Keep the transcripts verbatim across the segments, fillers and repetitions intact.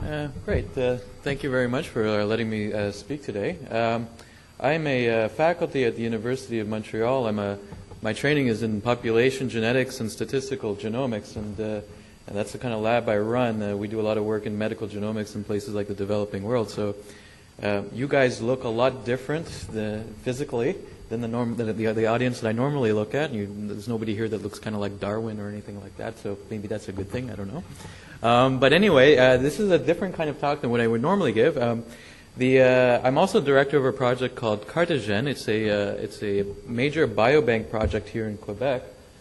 Uh, great. Uh, thank you very much for uh, letting me uh, speak today. Um, I'm a uh, faculty at the University of Montreal. I'm a, my training is in population genetics and statistical genomics, and, uh, and that's the kind of lab I run. Uh, we do a lot of work in medical genomics in places like the developing world. So uh, you guys look a lot different the, physically than the, norm, the, the, the audience that I normally look at. You, there's nobody here that looks kind of like Darwin or anything like that, so maybe that's a good thing. I don't know. Um, but anyway, uh, this is a different kind of talk than what I would normally give. Um, the, uh, I'm also director of a project called Cartagène. It's a, uh, it's a major biobank project here in Quebec.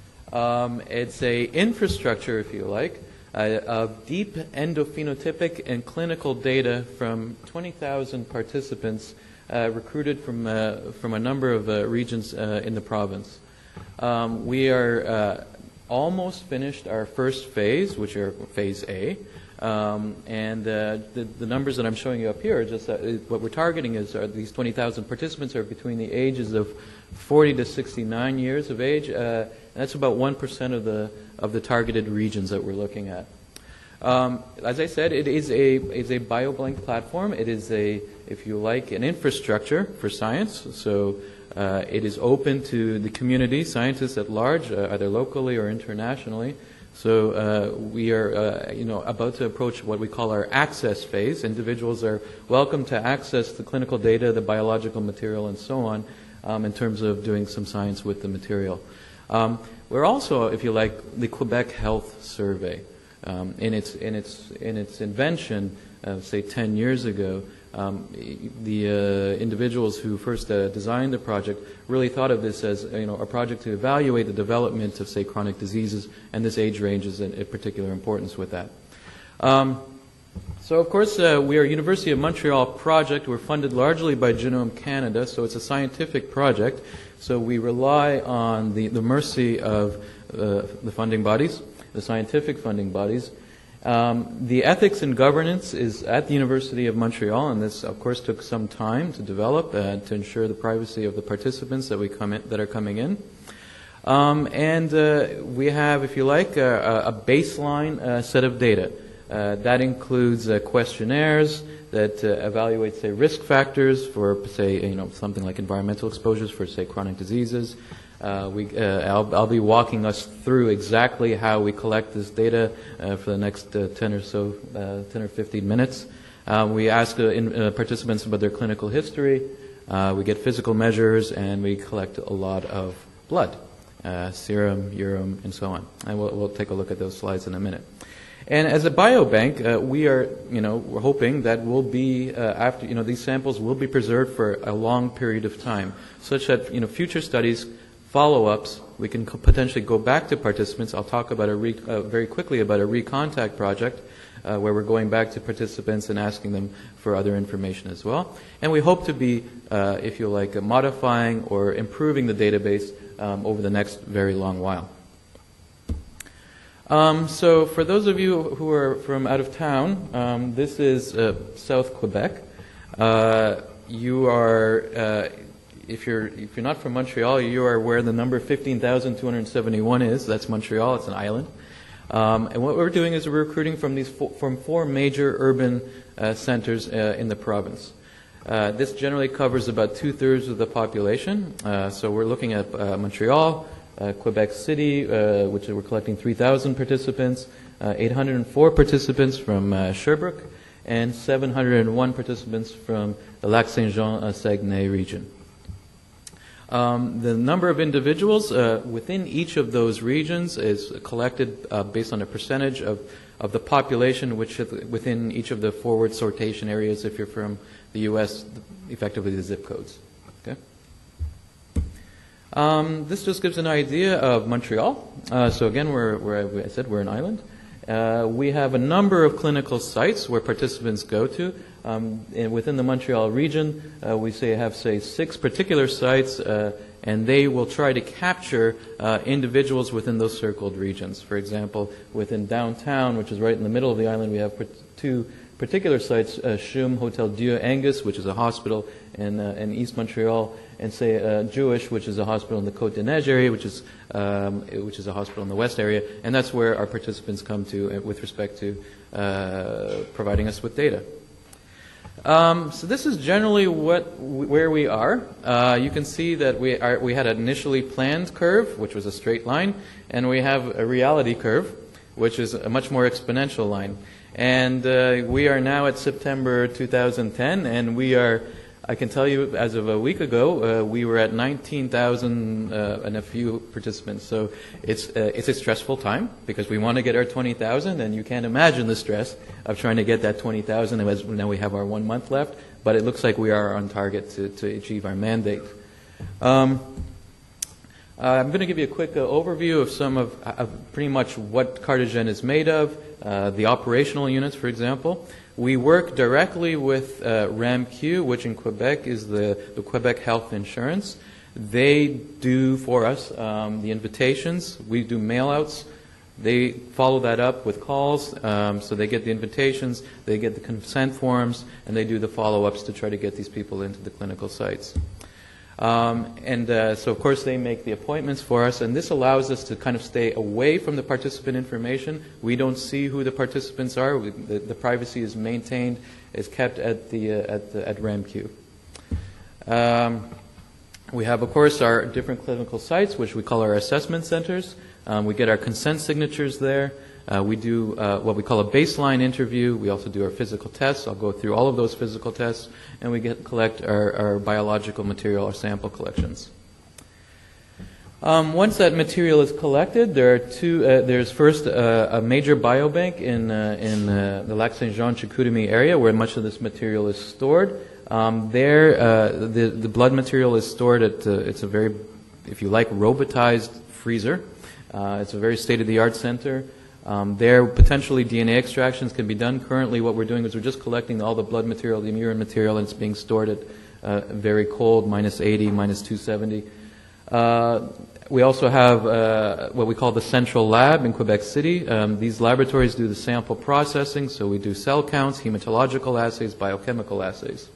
Um, it's a infrastructure, if you like, uh, of deep endophenotypic and clinical data from twenty thousand participants uh, recruited from, uh, from a number of uh, regions uh, in the province. Um, we are uh, almost finished our first phase, which are phase A, um, and uh, the, the numbers that I'm showing you up here are just uh, what we're targeting is are these twenty thousand participants are between the ages of forty to sixty-nine years of age, uh, and that's about one percent of the of the targeted regions that we're looking at. Um, as I said, it is a is a biobank platform. It is a, if you like, an infrastructure for science. So. Uh, it is open to the community, scientists at large, uh, either locally or internationally. So uh, we are, uh, you know, about to approach what we call our access phase. Individuals are welcome to access the clinical data, the biological material, and so on, um, in terms of doing some science with the material. Um, we're also, if you like, the Quebec Health Survey. Um, in its in its in its invention, uh, say ten years ago. Um, the uh, individuals who first uh, designed the project really thought of this as you know a project to evaluate the development of, say, chronic diseases, and this age range is a, a particular importance with that. Um, so, of course, uh, we are a University of Montreal project. We're funded largely by Genome Canada, so it's a scientific project. So we rely on the, the mercy of uh, the funding bodies, the scientific funding bodies. Um, the ethics and governance is at the University of Montreal, and this, of course, took some time to develop uh, to ensure the privacy of the participants that we come in, that are coming in. Um, and uh, we have, if you like, a, a baseline uh, set of data. Uh, that includes uh, questionnaires that uh, evaluate, say, risk factors for, say, you know, something like environmental exposures for, say, chronic diseases. Uh, we, uh, I'll, I'll be walking us through exactly how we collect this data uh, for the next uh, ten or so, uh, ten or fifteen minutes. Uh, we ask uh, in, uh, participants about their clinical history. Uh, we get physical measures, and we collect a lot of blood, uh, serum, urine, and so on. And we'll, we'll take a look at those slides in a minute. And as a biobank, uh, we are, you know, we're hoping that we'll be uh, after, you know, these samples will be preserved for a long period of time, such that, you know, future studies. Follow-ups, we can potentially go back to participants. I'll talk about a re, uh, very quickly about a recontact project uh, where we're going back to participants and asking them for other information as well. And we hope to be, uh, if you like, uh, modifying or improving the database um, over the next very long while. Um, so for those of you who are from out of town, um, this is uh, South Quebec. Uh, you are... Uh, If you're if you're not from Montreal, you are where the number fifteen thousand two hundred seventy-one is. That's Montreal. It's an island. Um, and what we're doing is we're recruiting from these four, from four major urban uh, centers uh, in the province. Uh, this generally covers about two thirds of the population. Uh, so we're looking at uh, Montreal, uh, Quebec City, uh, which we're collecting three thousand participants, uh, eight hundred four participants from uh, Sherbrooke, and seven hundred one participants from the Lac-Saint-Jean-Saguenay region. Um, the number of individuals uh, within each of those regions is collected uh, based on a percentage of, of the population which within each of the forward sortation areas, if you're from the U S, effectively the zip codes. Okay. Um, this just gives an idea of Montreal. Uh, so again, we're, we're, I said we're an island. Uh, we have a number of clinical sites where participants go to. Um, and within the Montreal region, uh, we say have say six particular sites, uh, and they will try to capture uh, individuals within those circled regions. For example, within downtown, which is right in the middle of the island, we have two particular sites, uh, CHUM Hotel Dieu Angus, which is a hospital in, uh, in East Montreal, and say uh, Jewish, which is a hospital in the Côte des Neiges area, which is um, which is a hospital in the west area, and that's where our participants come to uh, with respect to uh, providing us with data. Um, so this is generally what where we are. Uh, you can see that we are we had an initially planned curve, which was a straight line, and we have a reality curve, which is a much more exponential line. And uh, we are now at September two thousand ten, and we are, I can tell you, as of a week ago, uh, we were at nineteen thousand uh, and a few participants. So it's uh, it's a stressful time because we want to get our twenty thousand, and you can't imagine the stress of trying to get that twenty thousand. As now we have our one month left, but it looks like we are on target to, to achieve our mandate. Um, Uh, I'm going to give you a quick uh, overview of some of, of pretty much what Cardigen is made of, uh, the operational units, for example. We work directly with uh, RAMQ, which in Quebec is the, the Quebec Health Insurance. They do for us um, the invitations. We do mail-outs. They follow that up with calls, um, so they get the invitations, they get the consent forms, and they do the follow-ups to try to get these people into the clinical sites. Um, and uh, so, of course, they make the appointments for us, and this allows us to kind of stay away from the participant information. We don't see who the participants are. We, the, the privacy is maintained, is kept at the uh, at the, at RAMQ. Um, we have, of course, our different clinical sites, which we call our assessment centers. Um, we get our consent signatures there. Uh, we do uh, what we call a baseline interview. We also do our physical tests. I'll go through all of those physical tests, and we get collect our, our biological material, our sample collections. Um, once that material is collected, there are two. Uh, there's first uh, a major biobank in uh, in uh, the Lac-Saint-Jean-Chicoutimi area, where much of this material is stored. Um, there, uh, the the blood material is stored at. Uh, it's a very, if you like, robotized freezer. Uh, it's a very state-of-the-art center. Um, there, potentially D N A extractions can be done. Currently, what we're doing is we're just collecting all the blood material, the urine material, and it's being stored at uh, very cold, minus eighty, minus two seventy. Uh, we also have uh, what we call the central lab in Quebec City. Um, these laboratories do the sample processing, so we do cell counts, hematological assays, biochemical assays.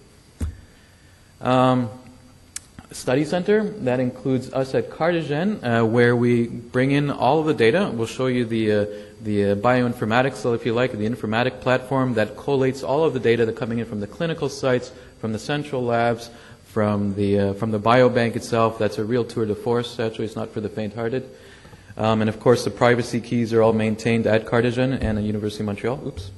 Um, Study center, that includes us at Cardigen, uh, where we bring in all of the data. We'll show you the uh, the uh, bioinformatics, so if you like, the informatic platform that collates all of the data that are coming in from the clinical sites, from the central labs, from the uh, from the biobank itself. That's a real tour de force. Actually, it's not for the faint-hearted. Um, and of course, the privacy keys are all maintained at Cardigen and the University of Montreal. Oops.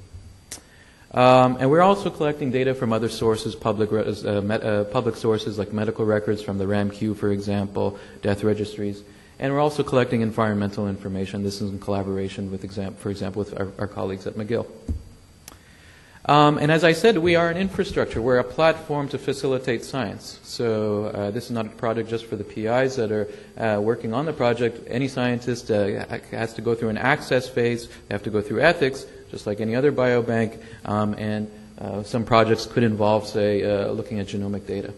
Um, and we're also collecting data from other sources, public uh, met, uh, public sources like medical records from the RAMQ, for example, death registries. And we're also collecting environmental information. This is in collaboration with, exam for example, with our, our colleagues at McGill. Um, and as I said, we are an infrastructure. We're a platform to facilitate science. So uh, this is not a project just for the P Is that are uh, working on the project. Any scientist uh, has to go through an access phase. They have to go through ethics, just like any other biobank, um, and uh, some projects could involve, say, uh, looking at genomic data.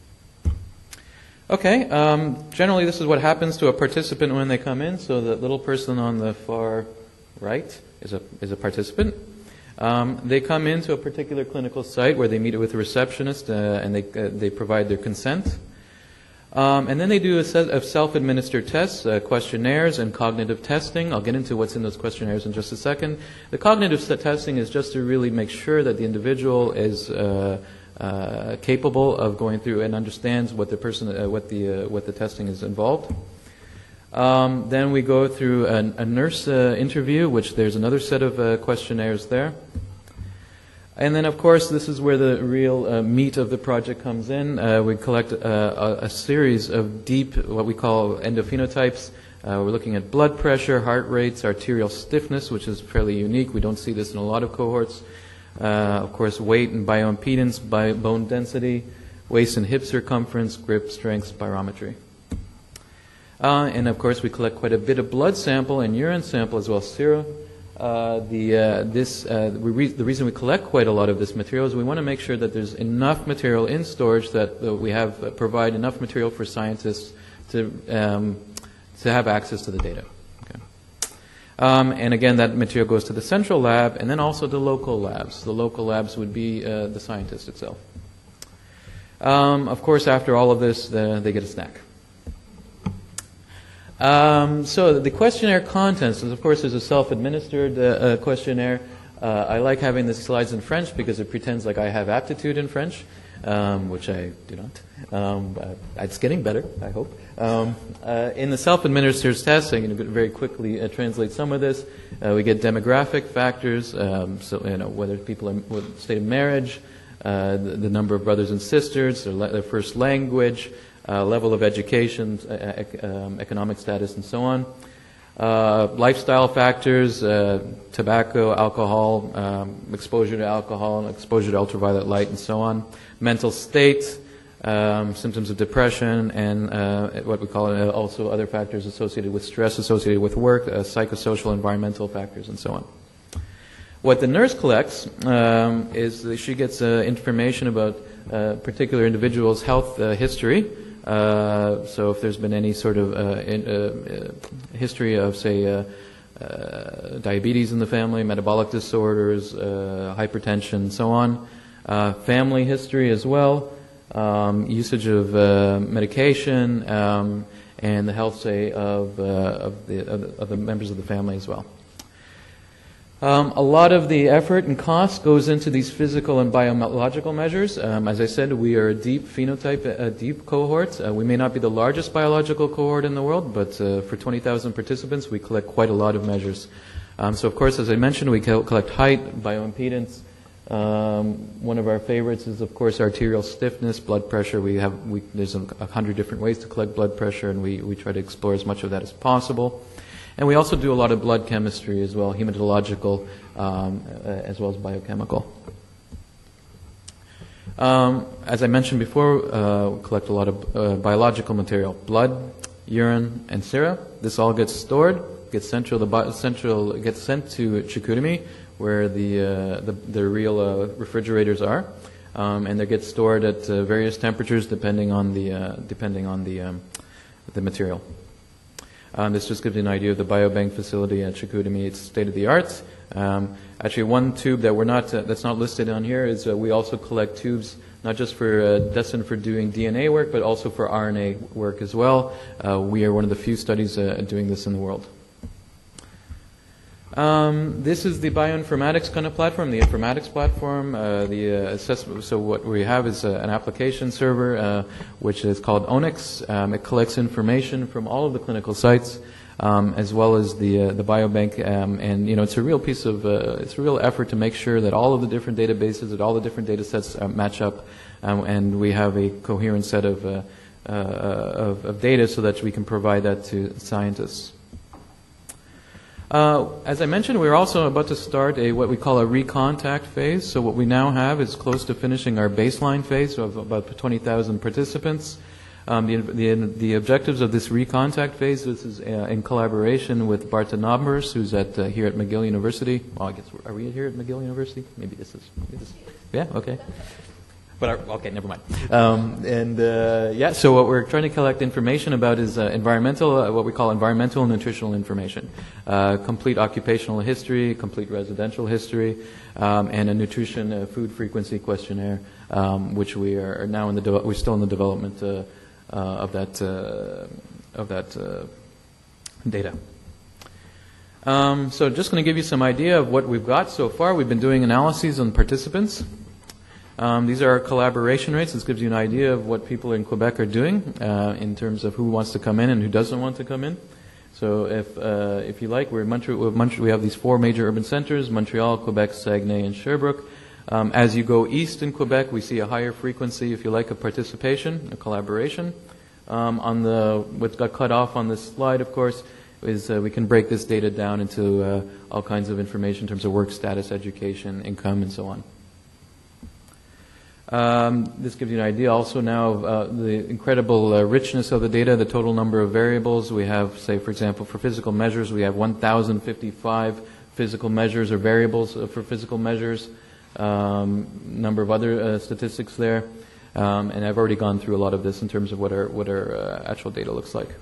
Okay, um, generally this is what happens to a participant when they come in. So the little person on the far right is a, is a participant. Um, they come into a particular clinical site where they meet with a receptionist uh, and they, uh, they provide their consent. Um, and then they do a set of self-administered tests, uh, questionnaires, and cognitive testing. I'll get into what's in those questionnaires in just a second. The cognitive testing is just to really make sure that the individual is uh, uh, capable of going through and understands what the person, uh, what the uh, what the testing is involved. Um, then we go through an, a nurse uh, interview, which there's another set of uh, questionnaires there. And then, of course, this is where the real uh, meat of the project comes in. Uh, we collect uh, a, a series of deep, what we call endophenotypes. Uh, we're looking at blood pressure, heart rates, arterial stiffness, which is fairly unique. We don't see this in a lot of cohorts. Uh, of course, weight and bioimpedance, bi bone density, waist and hip circumference, grip strength, spirometry. Uh, and, of course, we collect quite a bit of blood sample and urine sample as well as sera. Uh, the, uh, this, uh, we re the reason we collect quite a lot of this material is we want to make sure that there's enough material in storage that uh, we have uh, provide enough material for scientists to, um, to have access to the data. Okay. Um, and again, that material goes to the central lab and then also to local labs. The local labs would be uh, the scientist itself. Um, of course, after all of this, the, they get a snack. Um, so the questionnaire contents is, of course, is a self-administered uh, uh, questionnaire. Uh, I like having the slides in French because it pretends like I have aptitude in French, um, which I do not. Um, uh, it's getting better, I hope. Um, uh, in the self-administered test, I'm going to very quickly uh, translate some of this. Uh, we get demographic factors, um, so you know whether people are in state of marriage, uh, the, the number of brothers and sisters, their, their first language, uh, level of education, uh, ec um, economic status, and so on. Uh, lifestyle factors, uh, tobacco, alcohol, um, exposure to alcohol, exposure to ultraviolet light, and so on. Mental state, um, symptoms of depression, and uh, what we call uh, also other factors associated with stress, associated with work, uh, psychosocial, environmental factors, and so on. What the nurse collects um, is that she gets uh, information about a particular individual's health uh, history. Uh, so if there's been any sort of uh, in, uh, uh, history of, say, uh, uh, diabetes in the family, metabolic disorders, uh, hypertension, and so on. Uh, family history as well, um, usage of uh, medication, um, and the health, say, of, uh, of, the, of, the, of the members of the family as well. Um, a lot of the effort and cost goes into these physical and biological measures. Um, as I said, we are a deep phenotype, a deep cohort. Uh, we may not be the largest biological cohort in the world, but uh, for twenty thousand participants, we collect quite a lot of measures. Um, so, of course, as I mentioned, we collect height, bioimpedance. Um, one of our favorites is, of course, arterial stiffness, blood pressure. We have we, there's a, a hundred different ways to collect blood pressure, and we, we try to explore as much of that as possible. And we also do a lot of blood chemistry as well, hematological um, uh, as well as biochemical. Um, as I mentioned before, uh, we collect a lot of uh, biological material, blood, urine, and sera. This all gets stored, gets sent to the central, gets sent to Chicoutimi, where the uh, the, the real uh, refrigerators are, um, and they get stored at uh, various temperatures depending on the uh, depending on the um, the material. Um, this just gives you an idea of the biobank facility at Chicoutimi. It's state of the art. Um, actually, one tube that we're not uh, that's not listed on here is uh, we also collect tubes not just for uh, destined for doing D N A work, but also for R N A work as well. Uh, we are one of the few studies uh, doing this in the world. Um, this is the bioinformatics kind of platform, the informatics platform. Uh, the uh, assessment. So what we have is uh, an application server, uh, which is called Onyx. Um, it collects information from all of the clinical sites, um, as well as the uh, the biobank. Um, and you know, it's a real piece of uh, it's a real effort to make sure that all of the different databases, that all the different data sets uh, match up, um, and we have a coherent set of, uh, uh, of of data so that we can provide that to scientists. Uh, as I mentioned, we're also about to start a what we call a recontact phase. So what we now have is close to finishing our baseline phase of about twenty thousand participants. Um, the, the, the objectives of this recontact phase, this is uh, in collaboration with Barta Nobers, who's at uh, here at McGill University. Well, I guess, are we here at McGill University? Maybe this is, maybe this, yeah, okay. But our, okay, never mind. Um, and uh, yeah, so what we're trying to collect information about is uh, environmental, uh, what we call environmental and nutritional information, uh, complete occupational history, complete residential history, um, and a nutrition uh, food frequency questionnaire, um, which we are now in the de- we're still in the development uh, uh, of that uh, of that uh, data. Um, so just going to give you some idea of what we've got so far. We've been doing analyses on participants. Um, these are our collaboration rates. This gives you an idea of what people in Quebec are doing uh, in terms of who wants to come in and who doesn't want to come in. So if uh, if you like, we're in Montreal, we have these four major urban centers, Montreal, Quebec, Saguenay, and Sherbrooke. Um, as you go east in Quebec, we see a higher frequency, if you like, of participation, a collaboration. Um, on the what got cut off on this slide, of course, is uh, we can break this data down into uh, all kinds of information in terms of work status, education, income, and so on. Um, this gives you an idea also now of uh, the incredible uh, richness of the data, the total number of variables. We have, say, for example, for physical measures, we have one thousand fifty-five physical measures or variables uh, for physical measures, um, number of other uh, statistics there. Um, and I've already gone through a lot of this in terms of what our, what our uh, actual data looks like.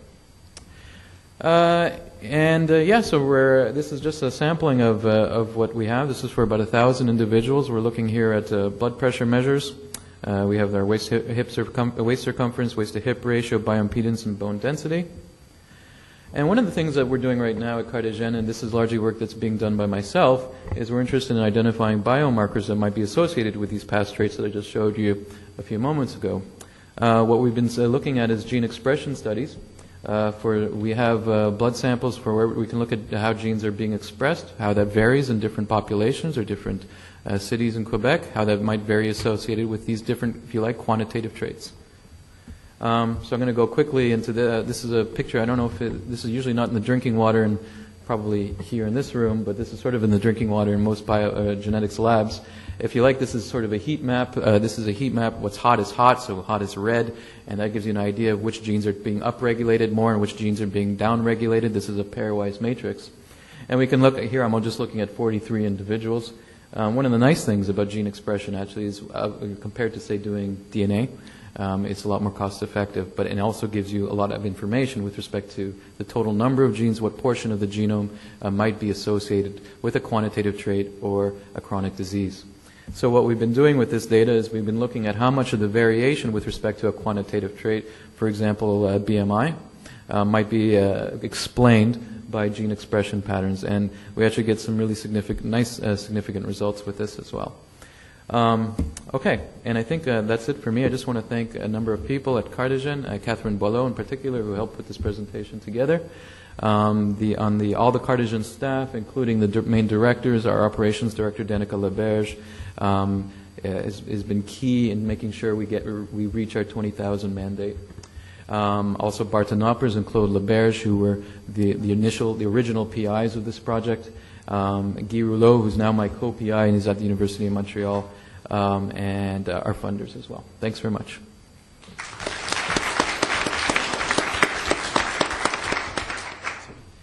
Uh, and uh, yeah, so we're, this is just a sampling of, uh, of what we have. This is for about a thousand individuals. We're looking here at uh, blood pressure measures. Uh, we have our waist, hip, hip circum waist circumference, waist to hip ratio, bioimpedance, and bone density. And one of the things that we're doing right now at Cardigen, and this is largely work that's being done by myself, is we're interested in identifying biomarkers that might be associated with these past traits that I just showed you a few moments ago. Uh, what we've been uh, looking at is gene expression studies. Uh, for we have uh, blood samples for where we can look at how genes are being expressed, how that varies in different populations or different uh, cities in Quebec, how that might vary associated with these different, if you like, quantitative traits. Um, so I'm going to go quickly into the, uh, this is a picture, I don't know if it, this is usually not in the drinking water and probably here in this room, but this is sort of in the drinking water in most biogenetics uh, labs. If you like, this is sort of a heat map. Uh, this is a heat map. What's hot is hot, so hot is red, and that gives you an idea of which genes are being upregulated more and which genes are being downregulated. This is a pairwise matrix. And we can look at here, I'm just looking at forty-three individuals. Um, one of the nice things about gene expression actually is uh, compared to, say, doing D N A, Um, it's a lot more cost effective, but it also gives you a lot of information with respect to the total number of genes, what portion of the genome uh, might be associated with a quantitative trait or a chronic disease. So what we've been doing with this data is we've been looking at how much of the variation with respect to a quantitative trait, for example, uh, B M I, uh, might be uh, explained by gene expression patterns, and we actually get some really significant, nice, uh, significant results with this as well. Um, okay, and I think uh, that's it for me. I just want to thank a number of people at Cardigen, uh, Catherine Boileau in particular, who helped put this presentation together. Um, the, on the, all the Cardigen staff, including the di main directors, our operations director, Danica Leberge, um, has, has been key in making sure we, get, we reach our twenty thousand mandate. Um, also Bart Knoppers and Claude Leberge, who were the, the initial, the original P Is of this project. Um, Guy Rouleau, who's now my co-P I and is at the University of Montreal, um, and uh, our funders as well. Thanks very much.